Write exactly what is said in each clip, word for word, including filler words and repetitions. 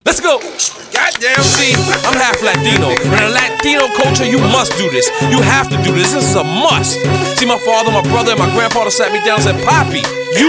Let's go. Goddamn, see, I'm half Latino. In a Latino culture, you must do this. You have to do this. This is a must. See, my father, my brother, and my grandfather sat me down and said, Poppy, you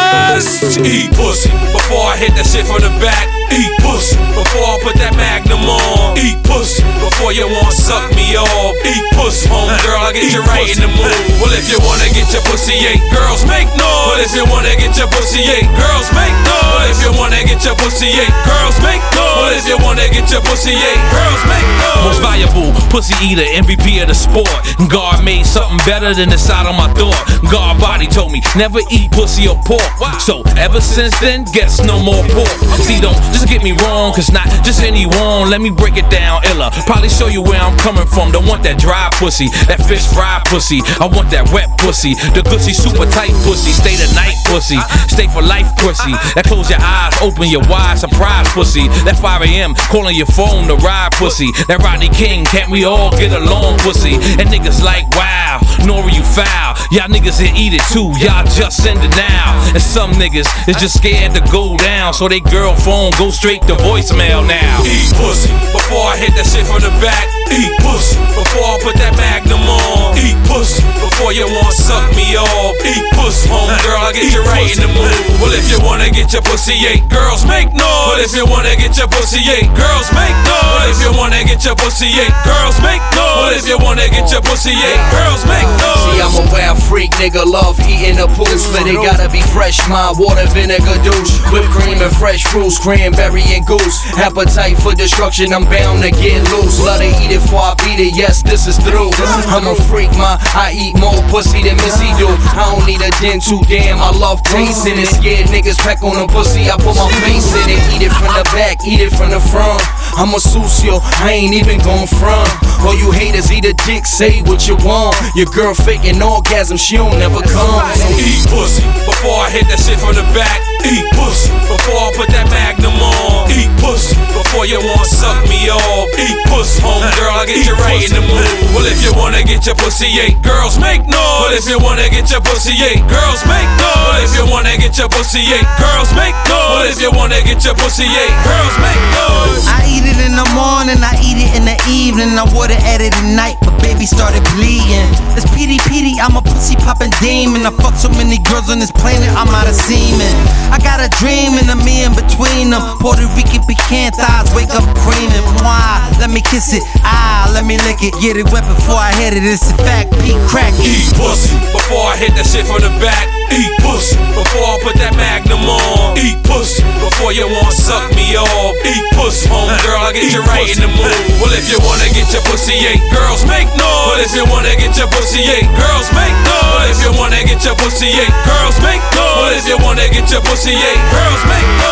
must eat pussy. Before I hit that shit from the back, eat pussy. Before I put that Magnum on, eat pussy. Before you wanna suck me off, eat pussy. Home girl, I get you right in the mood. Well, if you wanna get your pussy ate, girls make noise. Well, if you wanna get your pussy ate, girls make noise. Well, if you wanna get your pussy ate, girls make noise. Well, if you wanna get your pussy ate, girls make noise. Most valuable pussy eater, M V P of the sport. God made something better than the side of my thought. God body told me never eat pussy or pork. So ever since then, guess no more pork. See, don't just get me wrong, cause not just anyone. Let me break it down illa. Probably show you where I'm coming from. Don't want that dry pussy, that fish fried pussy. I want that wet pussy, the goodsy super tight pussy. Stay the night pussy, stay for life pussy. That close your eyes, open your wide surprise pussy. That five a.m. calling your phone to ride pussy. That Rodney King, can't we all get along pussy? And niggas like, wow, Nori you foul. Y'all niggas here eat it too, y'all just send it now. And some niggas is just scared to go down, so they girl phone go straight to voicemail now. Eat pussy, before I hit that shit from the back. Eat pussy, before I put that Magnum on. Eat pussy, before you wanna suck me off. Eat pussy, home girl, I get you right in the mood. Well, if you wanna get your pussy ate, girls make noise. Well, if you wanna get your pussy ate, girls make noise. Well, if you wanna get your pussy ate, girls make noise. Well, if you wanna get your pussy ate, girls make noise. See, I'm a wild freak, nigga, love eating a puss, but it gotta be fresh, my water, vinegar, douche. Whipped cream and fresh fruits, cranberry and goose. Appetite for destruction, I'm bound to get loose. Love to eat it before I beat it, yes, this is through. I'm a freak, ma, I eat more pussy than Missy do. I don't need a den too damn, I love tasting it. Scared niggas peck on the pussy, I put my face in it. Eat it from the back, eat it from the front. I'm a sucio, I ain't even gon' front. All you haters eat a dick, say what you want. Your girl faking orgasm, she don't never come. So eat pussy, before I hit that shit from the back. Eat pussy, before I put that Magnum on. Eat pussy, before you wanna suck me off. Eat pussy, home girl, I get you right in the mood. Well, if you wanna get your pussy ate, girls make noise. Well, if you wanna get your pussy ate, girls make noise. Well, if you wanna get your pussy ate, girls make noise. Well, if you wanna get your pussy ate, girls make noise. I eat it in the morning, I eat it in the evening. I water at it at night, but baby started bleeding. It's P D P D, I'm a pussy poppin' demon. I fuck so many girls on this planet, I'm out of semen. I got a dream and a me in between them. Puerto Rican pecan thighs, wake up creaming. Why? Let me kiss it, ah, let me lick it. Get it wet before I hit it, it's a fact, peak crack. Eat pussy, before I hit that shit from the back. Eat pussy, before I put that Magnum on. Eat pussy, before you wanna suck me off. Eat pussy, home girl, I get you right in the mood. Well, if you wanna get your pussy ate, girls make noise. Well, if you wanna get your pussy ate, girls make noise. Well, if you wanna get your pussy ate, girls make noise. Well, if you wanna get your pussy ate, girls make noise.